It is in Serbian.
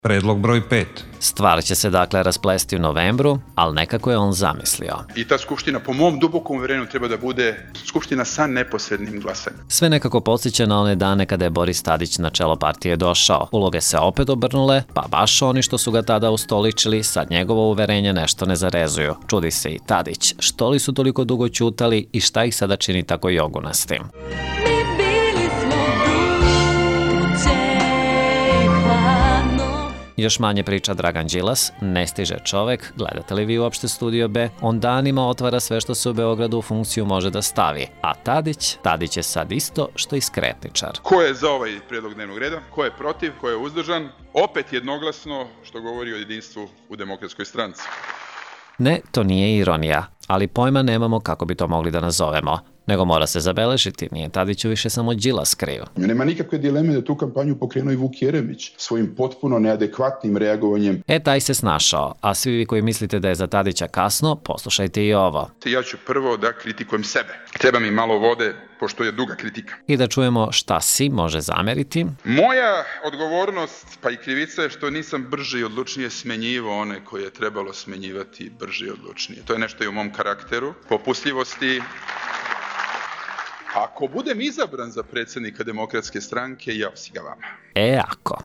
Predlog broj 5. Stvar će se dakle rasplesti u novembru, ali nekako je on zamislio. I ta skupština, po mom dubokom uverenju, treba da bude skupština sa neposrednim glasanjem. Sve nekako podsjeća na one dane kada je Boris Tadić na čelo partije došao. Uloge se opet obrnule, pa baš oni što su ga tada ustoličili, sad njegovo uverenje nešto ne zarezuju. Čudi se i Tadić, što li su toliko dugo ćutali i šta ih sada čini tako jogunastim. Još manje priča Dragan Đilas, ne stiže čovek, gledate li vi uopšte Studio B, on danima otvara sve što se u Beogradu u funkciju može da stavi, a Tadić je sad isto što i skretničar. Ko je za ovaj predlog dnevnog reda, ko je protiv, ko je uzdržan, opet jednoglasno, što govori o jedinstvu u Demokratskoj stranci. Ne, to nije ironija, ali pojma nemamo kako bi to mogli da nazovemo. Nego mora se zabeležiti, nije Tadiću više samo Đilas kriv. Nema nikakve dileme da tu kampanju pokrenuo i Vuk Jeremić svojim potpuno neadekvatnim reagovanjem. Taj se snašao, a svi vi koji mislite da je za Tadića kasno, poslušajte i ovo. Ja ću prvo da kritikujem sebe. Treba mi malo vode, pošto je duga kritika. I da čujemo šta si može zameriti. Moja odgovornost, pa i krivica je što nisam brže i odlučnije smenjivao one koje je trebalo smenjivati brže i odlučnije. To je nešto i u mom karakteru, popustljivosti. Ako budem izabran za predsjednika Demokratske stranke, jao si ga vama. Ako.